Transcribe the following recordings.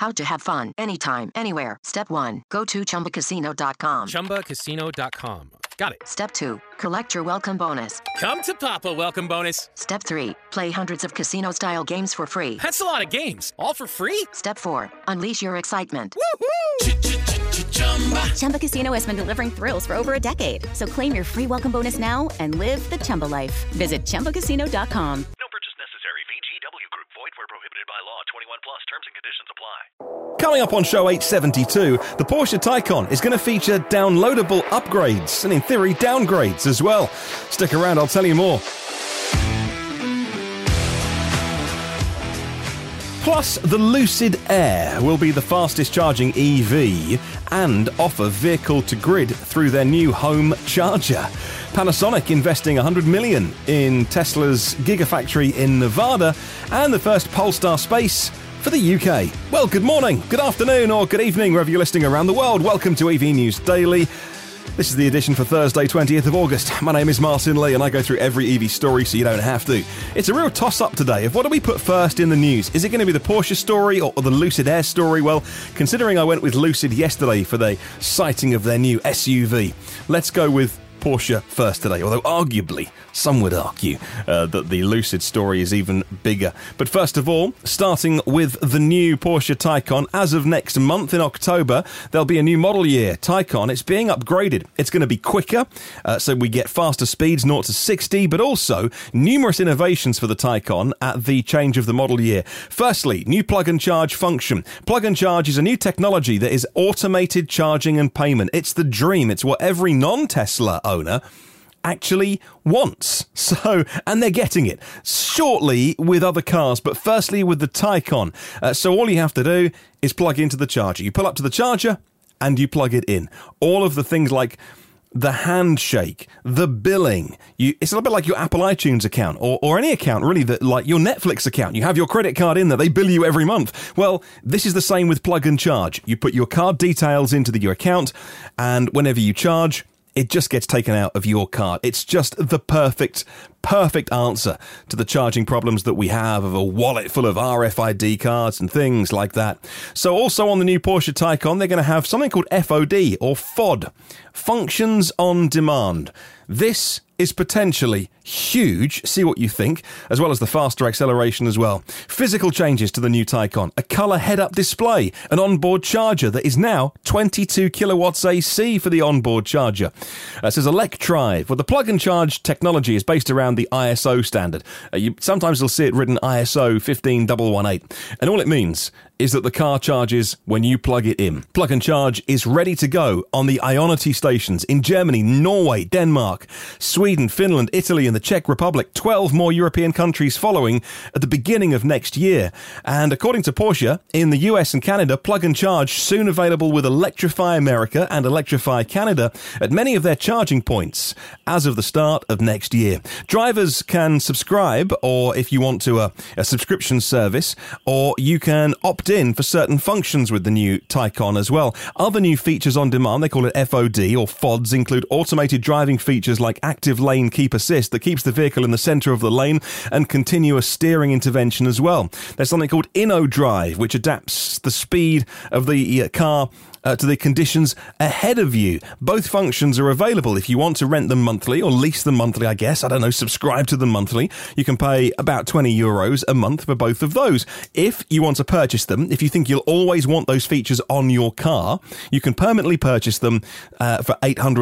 How to have fun anytime, anywhere. Step 1. Go to ChumbaCasino.com. ChumbaCasino.com. Got it. Step 2. Collect your welcome bonus. Come to Papa welcome bonus. Step 3. Play hundreds of casino-style games for free. That's a lot of games. All for free? Step 4. Unleash your excitement. Woohoo! Chumba Casino has been delivering thrills for over a decade. So claim your free welcome bonus now and live the Chumba life. Visit ChumbaCasino.com. No purchase necessary. VGW Group. Void where prohibited by law. 21 plus. Terms and conditions apply. Coming up on show 872, the Porsche Taycan is going to feature downloadable upgrades and, in theory, downgrades as well. Stick around, I'll tell you more. Plus, the Lucid Air will be the fastest charging EV and offer vehicle-to-grid through their new home charger. Panasonic investing $100 million in Tesla's Gigafactory in Nevada, and the first Polestar space for the UK. Well, good morning, good afternoon, or good evening, wherever you're listening around the world. Welcome to EV News Daily. This is the edition for Thursday, 20th of August. My name is Martin Lee, and I go through every EV story so you don't have to. It's a real toss-up today of what do we put first in the news. Is it going to be the Porsche story or the Lucid Air story? Well, considering I went with Lucid yesterday for the sighting of their new SUV, let's go with Porsche first today, although arguably some would argue that the Lucid story is even bigger. But first of all, starting with the new Porsche Taycan, as of next month in October, there'll be a new model year Taycan. It's being upgraded. It's going to be quicker, so we get faster speeds, 0 to 60, but also numerous innovations for the Taycan at the change of the model year. Firstly, new plug and charge function. Plug and charge is a new technology that is automated charging and payment. It's the dream. It's what every non-Tesla owner actually wants. And they're getting it shortly with other cars, but firstly with the Taycan. So all you have to do is plug into the charger. You pull up to the charger and you plug it in. All of the things like the handshake, the billing. It's a little bit like your Apple iTunes account or any account really, that like your Netflix account. You have your credit card in there. They bill you every month. Well, this is the same with plug and charge. You put your card details into your account, and whenever you charge, it just gets taken out of your card. It's just the perfect answer to the charging problems that we have of a wallet full of RFID cards and things like that. So also on the new Porsche Taycan, they're going to have something called FOD or FOD, Functions on Demand. This is potentially huge. See what you think, as well as the faster acceleration as well. Physical changes to the new Taycan, a colour head-up display, an onboard charger that is now 22 kilowatts AC for the onboard charger. It says Electrive. Well, the plug and charge technology is based around the ISO standard. Sometimes you'll see it written ISO 15118, and all it means is that the car charges when you plug it in. Plug and charge is ready to go on the Ionity stations in Germany, Norway, Denmark, Sweden, Finland, Italy and the Czech Republic, 12 more European countries following at the beginning of next year. And according to Porsche, in the US and Canada, plug and charge soon available with Electrify America and Electrify Canada at many of their charging points as of the start of next year. Drivers can subscribe, or if you want to a subscription service, or you can opt in for certain functions with the new Taycan as well. Other new features on demand, they call it FOD or FODs, include automated driving features like active lane keep assist that keeps the vehicle in the centre of the lane, and continuous steering intervention as well. There's something called InnoDrive, which adapts the speed of the car to the conditions ahead of you. Both functions are available if you want to rent them monthly or lease them monthly, I guess. I don't know, subscribe to them monthly. You can pay about €20 a month for both of those. If you want to purchase them, if you think you'll always want those features on your car, you can permanently purchase them for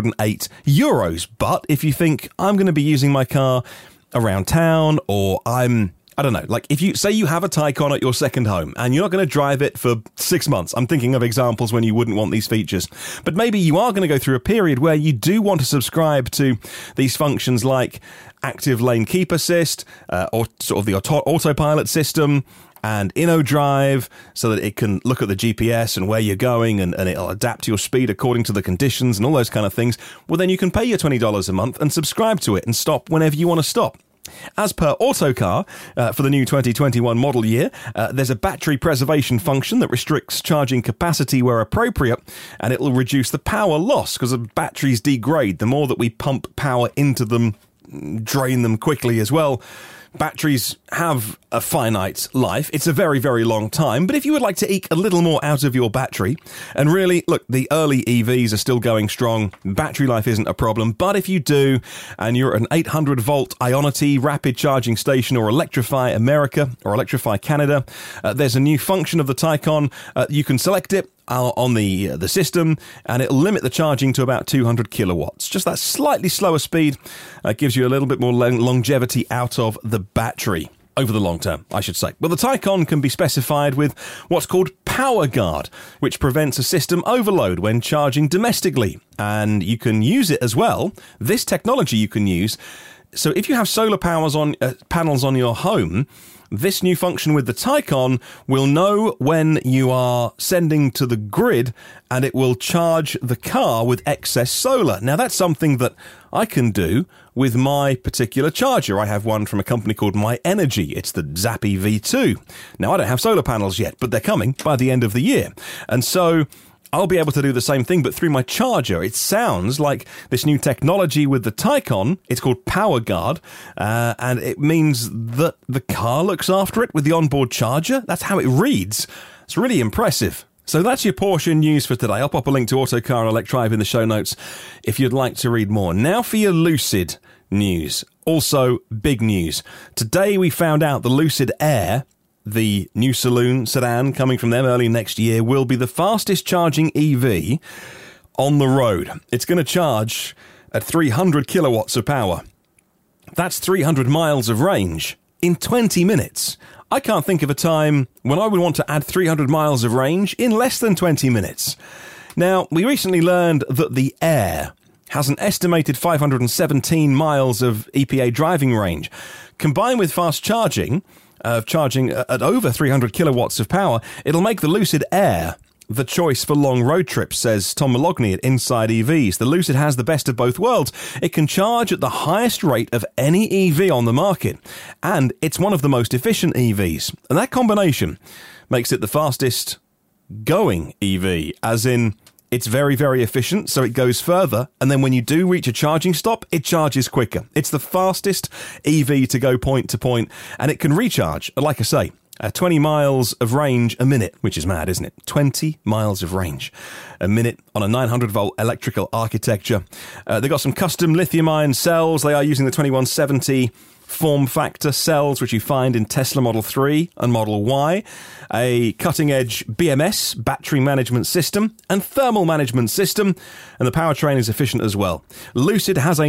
€808. But if you think, I'm going to be using my car around town, or I don't know, like if you say you have a Taycan at your second home and you're not going to drive it for 6 months. I'm thinking of examples when you wouldn't want these features. But maybe you are going to go through a period where you do want to subscribe to these functions like active lane keep assist, or sort of the autopilot system, and InnoDrive, so that it can look at the GPS and where you're going, and it'll adapt your speed according to the conditions and all those kind of things. Well, then you can pay your $20 a month and subscribe to it and stop whenever you want to stop. As per Autocar, for the new 2021 model year, there's a battery preservation function that restricts charging capacity where appropriate, and it will reduce the power loss because the batteries degrade. The more that we pump power into them, drain them quickly as well. batteries have a finite life. It's a very, very long time. But if you would like to eke a little more out of your battery, and really, look, the early EVs are still going strong. Battery life isn't a problem. But if you do, and you're at an 800-volt Ionity rapid charging station or Electrify America or Electrify Canada, there's a new function of the Taycan. You can select it on the system, and it'll limit the charging to about 200 kilowatts. Just that slightly slower speed gives you a little bit more longevity out of the battery. Over the long term, I should say. Well, the Taycan can be specified with what's called PowerGuard, which prevents a system overload when charging domestically. And you can use it as well. This technology you can use. So if you have solar panels on your home, this new function with the Taycan will know when you are sending to the grid, and it will charge the car with excess solar. Now, that's something that I can do with my particular charger. I have one from a company called My Energy. It's the Zappi V2. Now, I don't have solar panels yet, but they're coming by the end of the year. And so I'll be able to do the same thing, but through my charger. It sounds like this new technology with the Taycan. It's called PowerGuard, and it means that the car looks after it with the onboard charger. That's how it reads. It's really impressive. So that's your Porsche news for today. I'll pop a link to Autocar and Electrive in the show notes if you'd like to read more. Now for your Lucid news. Also, big news. Today we found out the Lucid Air, the new saloon sedan coming from them early next year, will be the fastest charging EV on the road. It's going to charge at 300 kilowatts of power. That's 300 miles of range in 20 minutes. I can't think of a time when I would want to add 300 miles of range in less than 20 minutes. Now, we recently learned that the Air has an estimated 517 miles of EPA driving range. Combined with fast charging, charging at over 300 kilowatts of power, it'll make the Lucid Air the choice for long road trips, says Tom Moloughney at Inside EVs. The Lucid has the best of both worlds. It can charge at the highest rate of any EV on the market, and it's one of the most efficient EVs. And that combination makes it the fastest going EV, as in it's very, very efficient, so it goes further, and then when you do reach a charging stop, it charges quicker. It's the fastest EV to go point to point, and it can recharge, like I say, 20 miles of range a minute, which is mad, isn't it? 20 miles of range a minute on a 900-volt electrical architecture. They've got some custom lithium-ion cells. They are using the 2170 form factor cells, which you find in Tesla Model 3 and Model Y, a cutting-edge BMS, battery management system, and thermal management system, and the powertrain is efficient as well. Lucid has a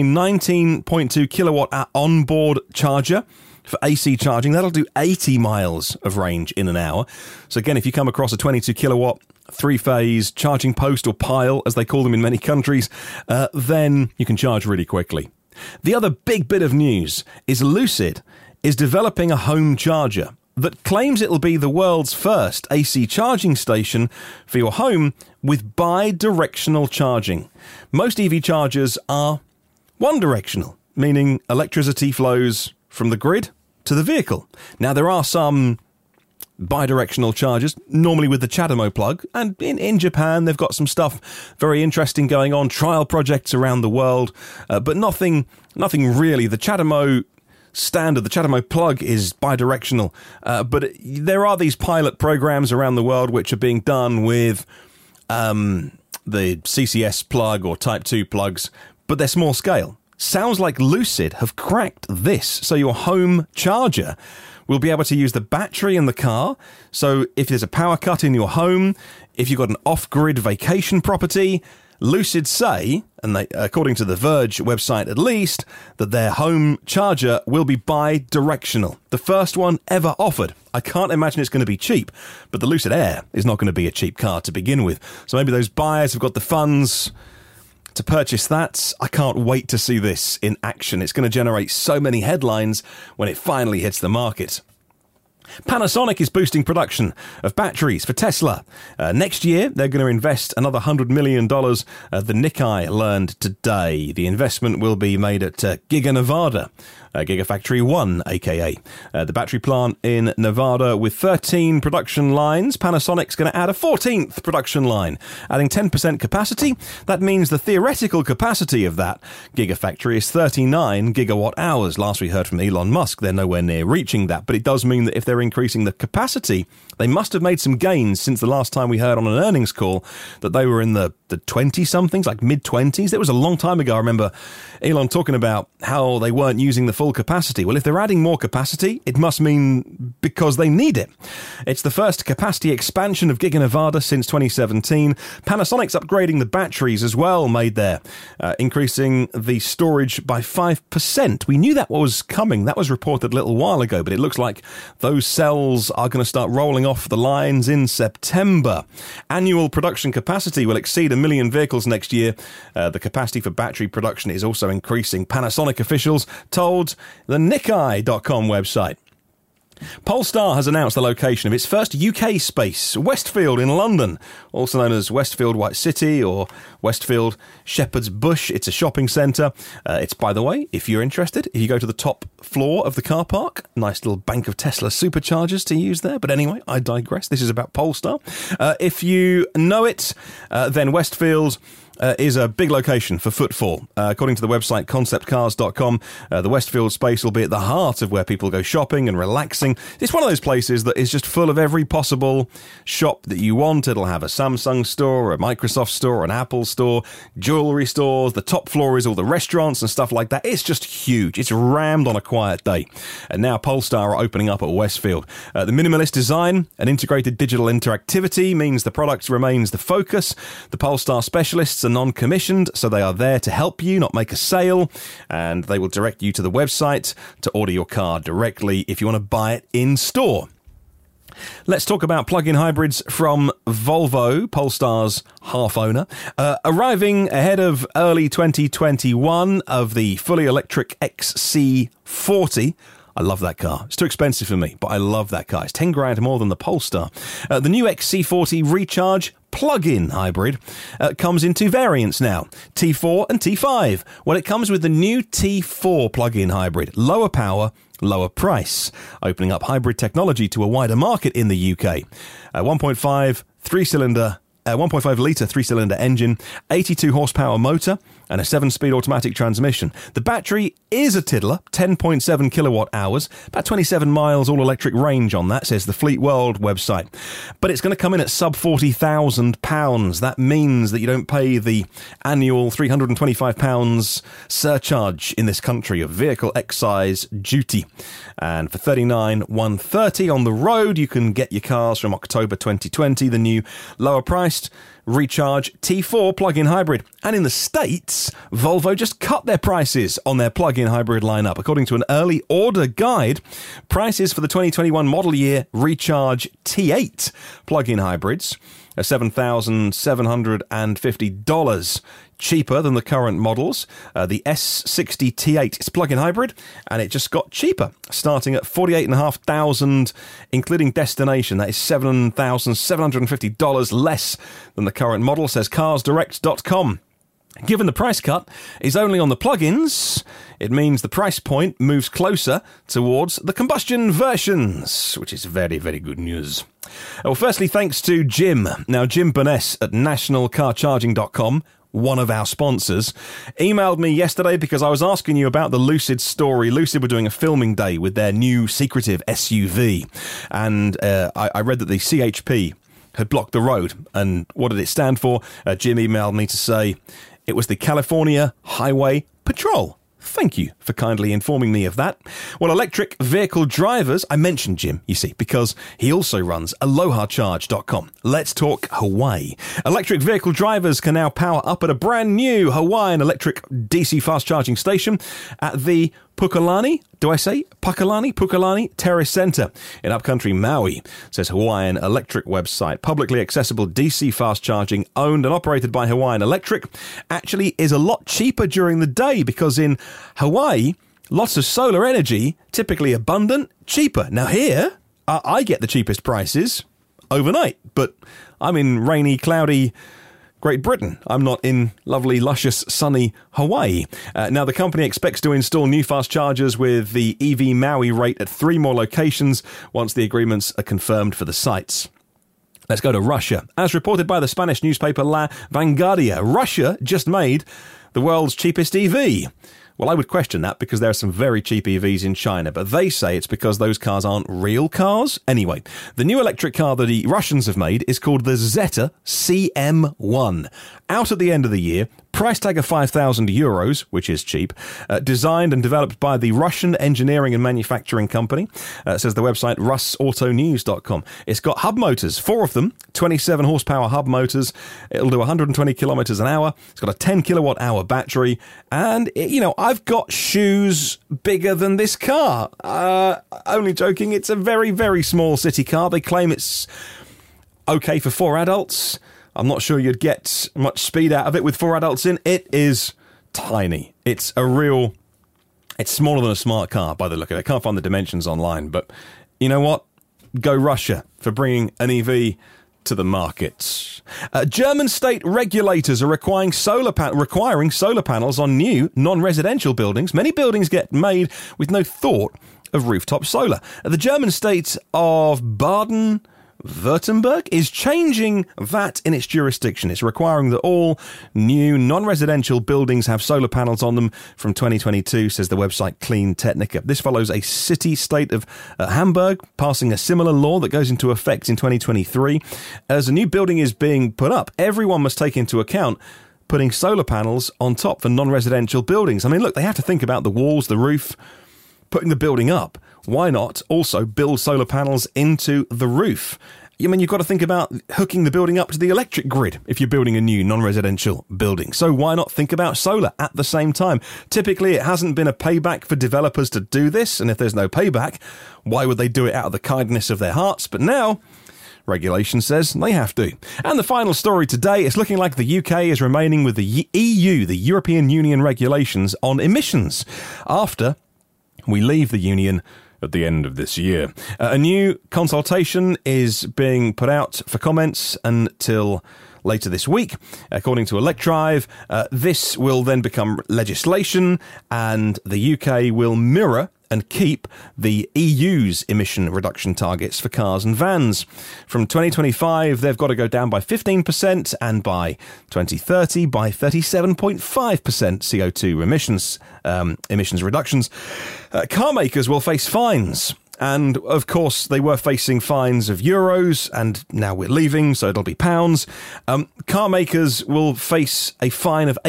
19.2 kilowatt onboard charger for AC charging. That'll do 80 miles of range in an hour. So again, if you come across a 22 kilowatt three-phase charging post, or pile, as they call them in many countries, then you can charge really quickly. The other big bit of news is Lucid is developing a home charger that claims it'll be the world's first AC charging station for your home with bi-directional charging. Most EV chargers are one-directional, meaning electricity flows from the grid to the vehicle. Now, there are some bi-directional chargers, normally with the CHAdeMO plug, and in Japan they've got some stuff very interesting going on, trial projects around the world, but nothing really. The CHAdeMO standard, the CHAdeMO plug, is bi-directional, but there are these pilot programs around the world which are being done with the CCS plug or Type 2 plugs, but they're small scale. Sounds like Lucid have cracked this, so your home charger will be able to use the battery in the car. So if there's a power cut in your home, if you've got an off-grid vacation property, Lucid say, and they, according to the Verge website at least, that their home charger will be bi-directional. The first one ever offered. I can't imagine it's going to be cheap, but the Lucid Air is not going to be a cheap car to begin with. So maybe those buyers have got the funds to purchase that. I can't wait to see this in action. It's going to generate so many headlines when it finally hits the market. Panasonic is boosting production of batteries for Tesla. Next year, they're going to invest another $100 million, the Nikkei learned today. The investment will be made at Giga Nevada, Gigafactory 1, a.k.a. The battery plant in Nevada with 13 production lines. Panasonic's going to add a 14th production line, adding 10% capacity. That means the theoretical capacity of that Gigafactory is 39 gigawatt hours. Last we heard from Elon Musk, they're nowhere near reaching that, but it does mean that if they're increasing the capacity, they must have made some gains since the last time we heard on an earnings call that they were in the 20-somethings, like mid-20s. It was a long time ago. I remember Elon talking about how they weren't using the full capacity. Well, if they're adding more capacity, it must mean because they need it. It's the first capacity expansion of Giga Nevada since 2017. Panasonic's upgrading the batteries as well, made there, increasing the storage by 5%. We knew that was coming. That was reported a little while ago, but it looks like those cells are going to start rolling off the lines in September. Annual production capacity will exceed 1 million vehicles next year. The capacity for battery production is also increasing, Panasonic officials told the Nikkei.com website. Polestar has announced the location of its first UK space, Westfield in London, also known as Westfield White City or Westfield Shepherd's Bush. It's a shopping centre. It's, by the way, if you're interested, if you go to the top floor of the car park, nice little bank of Tesla superchargers to use there. But anyway, I digress. This is about Polestar. If you know it, then Westfield is a big location for footfall. According to the website conceptcars.com, the Westfield space will be at the heart of where people go shopping and relaxing. It's one of those places that is just full of every possible shop that you want. It'll have a Samsung store, a Microsoft store, an Apple store, jewellery stores. The top floor is all the restaurants and stuff like that. It's just huge. It's rammed on a quiet day. And now Polestar are opening up at Westfield. The minimalist design and integrated digital interactivity means the product remains the focus. The Polestar specialists are non-commissioned, so they are there to help you, not make a sale, and they will direct you to the website to order your car directly if you want to buy it in store. Let's talk about plug-in hybrids from Volvo, Polestar's half-owner. Arriving ahead of early 2021 of the fully electric XC40. I love that car. It's too expensive for me, but I love that car. It's 10 grand more than the Polestar. The new XC40 Recharge plug-in hybrid comes in two variants now, T4 and T5. Well, it comes with the new T4 plug-in hybrid. Lower power, lower price, opening up hybrid technology to a wider market in the UK. 1.5 litre three-cylinder engine, 82 horsepower motor, and a 7-speed automatic transmission. The battery is a tiddler, 10.7 kilowatt hours, about 27 miles all-electric range on that, says the Fleet World website. But it's going to come in at sub £40,000. That means that you don't pay the annual £325 surcharge in this country of vehicle excise duty. And for $39,130 on the road, you can get your cars from October 2020, the new lower-priced Recharge T4 plug-in hybrid. And in the States, Volvo just cut their prices on their plug-in hybrid lineup. According to an early order guide, prices for the 2021 model year Recharge T8 plug-in hybrids are $7,750 cheaper than the current models. The S60 T8 is plug-in hybrid, and it just got cheaper, starting at $48,500, including destination. That is $7,750 less than the current model, says CarsDirect.com. Given the price cut is only on the plug-ins, it means the price point moves closer towards the combustion versions, which is very, very good news. Well, firstly, thanks to Jim. Now, Jim Burness at nationalcarcharging.com, one of our sponsors, emailed me yesterday because I was asking you about the Lucid story. Lucid were doing a filming day with their new secretive SUV, and I read that the CHP had blocked the road. And what did it stand for? Jim emailed me to say it was the California Highway Patrol. Thank you for kindly informing me of that. Well, electric vehicle drivers, I mentioned Jim, you see, because he also runs AlohaCharge.com. Let's talk Hawaii. Electric vehicle drivers can now power up at a brand new Hawaiian electric DC fast charging station at the Pukalani Terrace Centre in upcountry Maui, says Hawaiian Electric website. Publicly accessible DC fast charging, owned and operated by Hawaiian Electric, actually is a lot cheaper during the day because in Hawaii, lots of solar energy, typically abundant, cheaper. Now here, I get the cheapest prices overnight, but I'm in rainy, cloudy Great Britain. I'm not in lovely, luscious, sunny Hawaii. Now, the company expects to install new fast chargers with the EV Maui rate at 3 more locations once the agreements are confirmed for the sites. Let's go to Russia. As reported by the Spanish newspaper La Vanguardia, Russia just made the world's cheapest EV. Well, I would question that because there are some very cheap EVs in China, but they say it's because those cars aren't real cars. Anyway, the new electric car that the Russians have made is called the Zeta CM1. Out at the end of the year, price tag of €5,000, which is cheap, designed and developed by the Russian engineering and manufacturing company, says the website russautonews.com. It's got hub motors, 4 of them, 27 horsepower hub motors. It'll do 120 kilometers an hour. It's got a 10 kilowatt hour battery. And, I've got shoes bigger than this car. Only joking. It's a very, very small city car. They claim it's okay for 4 adults. I'm not sure you'd get much speed out of it with 4 adults in. It is tiny. It's smaller than a smart car by the look of it. I can't find the dimensions online, but you know what? Go Russia for bringing an EV to the market. German state regulators are requiring solar panels on new non-residential buildings. Many buildings get made with no thought of rooftop solar. The German state of Baden-Württemberg is changing that in its jurisdiction. It's requiring that all new non-residential buildings have solar panels on them from 2022, says the website Clean Technica. This follows a city-state of Hamburg passing a similar law that goes into effect in 2023. As a new building is being put up, everyone must take into account putting solar panels on top for non-residential buildings. I mean, look, they have to think about the walls, the roof, putting the building up. Why not also build solar panels into the roof? I mean, you've got to think about hooking the building up to the electric grid if you're building a new non-residential building. So why not think about solar at the same time? Typically, it hasn't been a payback for developers to do this. And if there's no payback, why would they do it out of the kindness of their hearts? But now, regulation says they have to. And the final story today, it's looking like the UK is remaining with the EU, the European Union regulations on emissions, after we leave the Union at the end of this year. A new consultation is being put out for comments until later this week. According to Electrive, this will then become legislation, and the UK will mirror and keep the EU's emission reduction targets for cars and vans. From 2025, they've got to go down by 15%, and by 2030 by 37.5% CO2 emissions reductions. Car makers will face fines. And, of course, they were facing fines of euros, and now we're leaving, so it'll be pounds. Car makers will face a fine of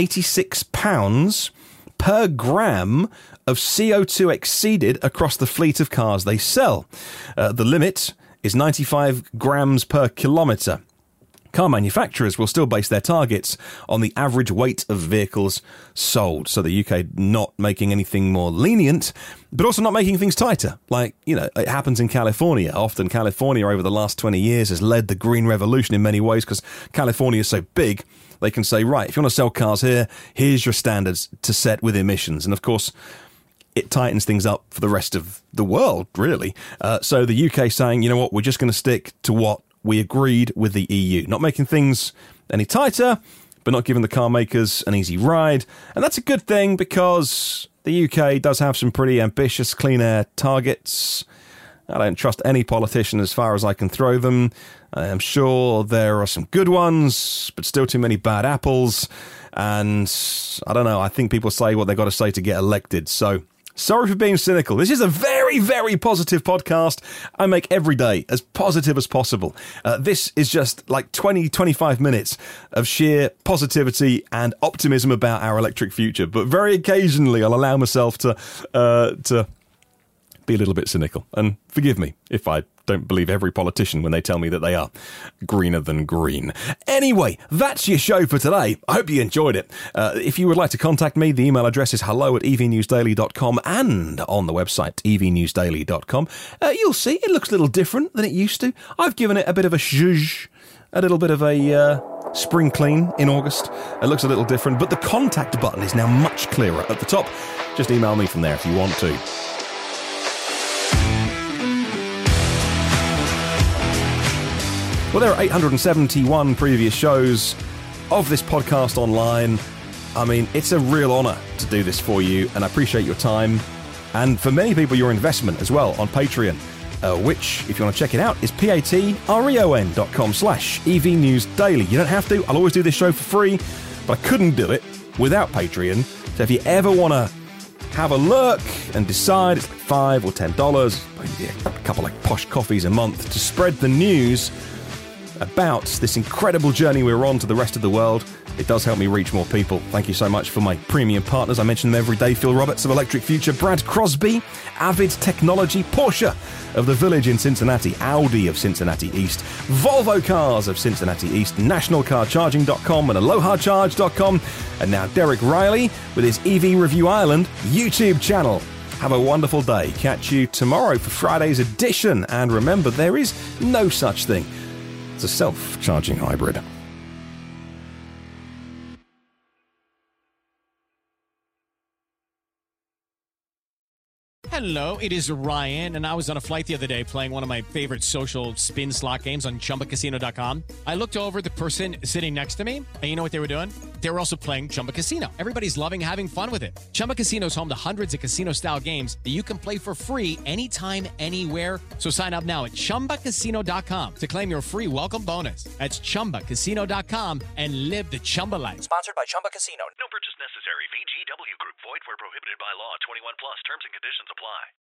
£86 per gram of CO2 exceeded across the fleet of cars they sell. The limit is 95 grams per kilometre. Car manufacturers will still base their targets on the average weight of vehicles sold. So the UK not making anything more lenient, but also not making things tighter. Like, it happens in California. Often California over the last 20 years has led the green revolution in many ways because California is so big. They can say, right, if you want to sell cars here, here's your standards to set with emissions. And of course, it tightens things up for the rest of the world, really. So the UK saying, you know what, we're just going to stick to what we agreed with the EU. Not making things any tighter, but not giving the car makers an easy ride. And that's a good thing because the UK does have some pretty ambitious clean air targets. I don't trust any politician as far as I can throw them. I am sure there are some good ones, but still too many bad apples. And I don't know, I think people say what they've got to say to get elected. So sorry for being cynical. This is a very, very positive podcast. I make every day as positive as possible. This is just like 20, 25 minutes of sheer positivity and optimism about our electric future. But very occasionally I'll allow myself to be a little bit cynical. And forgive me if I don't believe every politician when they tell me that they are greener than green. Anyway, that's your show for today. I hope you enjoyed it. If you would like to contact me, the email address is hello@evnewsdaily.com, and on the website evnewsdaily.com. You'll see it looks a little different than it used to. I've given it a bit of a zhuzh, a little bit of a spring clean in August. It looks a little different, but the contact button is now much clearer at the top. Just email me from there if you want to. Well, there are 871 previous shows of this podcast online. I mean, it's a real honour to do this for you, and I appreciate your time. And for many people, your investment as well on Patreon, which, if you want to check it out, is patreon.com/EVNewsDaily. You don't have to. I'll always do this show for free, but I couldn't do it without Patreon. So if you ever want to have a look and decide, it's like $5 or $10, a couple of posh coffees a month to spread the news about this incredible journey we're on to the rest of the world. It does help me reach more people. Thank you so much for my premium partners. I mention them every day. Phil Roberts of Electric Future, Brad Crosby, Avid Technology, Porsche of the Village in Cincinnati, Audi of Cincinnati East, Volvo Cars of Cincinnati East, NationalCarCharging.com and AlohaCharge.com, and now Derek Riley with his EV Review Ireland YouTube channel. Have a wonderful day. Catch you tomorrow for Friday's edition. And remember, there is no such thing as a self-charging hybrid. Hello, it is Ryan, and I was on a flight the other day playing one of my favorite social spin slot games on ChumbaCasino.com. I looked over the person sitting next to me, and you know what they were doing? They were also playing Chumba Casino. Everybody's loving having fun with it. Chumba Casino is home to hundreds of casino-style games that you can play for free anytime, anywhere. So sign up now at ChumbaCasino.com to claim your free welcome bonus. That's ChumbaCasino.com and live the Chumba life. Sponsored by Chumba Casino. No purchase necessary. VGW Group. Void where prohibited by law. 21 plus. Terms and conditions apply.